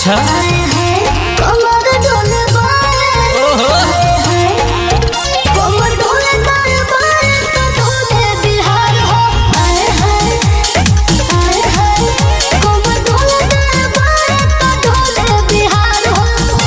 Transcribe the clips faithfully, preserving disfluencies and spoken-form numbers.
अच्छा कमर डोले बाए ओहो कमर डोले बाए बाए तो डोले बिहार हो हाय हाय हाय हाय कमर डोले बाए बाए तो डोले बिहार हो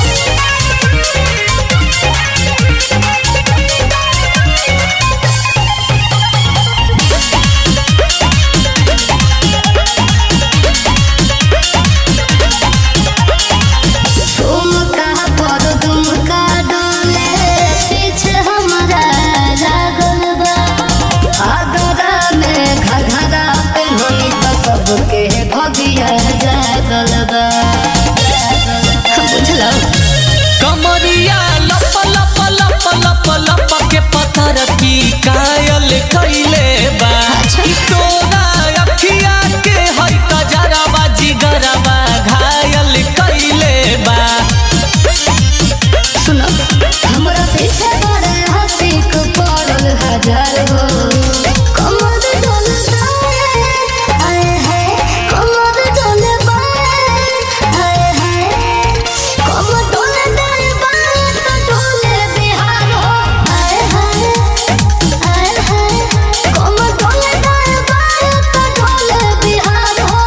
कमरिया लप लप लप लप लप के पत्थर की कायल कइले बा तोरा अखिया के हई कजरवा जिगरवा घायल कइले बा सुनो हमरा पीछे बड़े हंसी को पड़ल हजार हो कमर डोले बाए हाय हाय कमर डोले बाए हाय हाय कमर डोले बाए बाए तो डोले बिहार हो हाय हाय हाय हाय कमर डोले बाए बाए तो डोले बिहार हो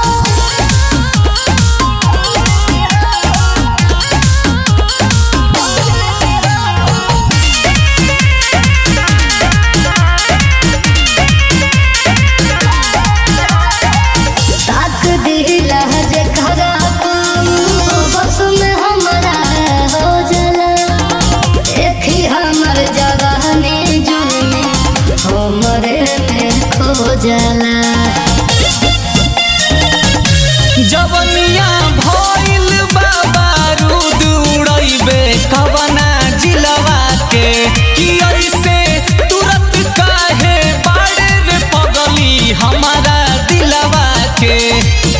ताक दिला जे खरा बस में हमरा हो जाला देखी हमर जवानी जुल्मी हमरे में खो जाला जवनिया भइल बा बारूद उड़ैबे कवना जिलवा के कि ऐसे तुरंत काहे बाड़े रे पगली हमारा दिलवा के।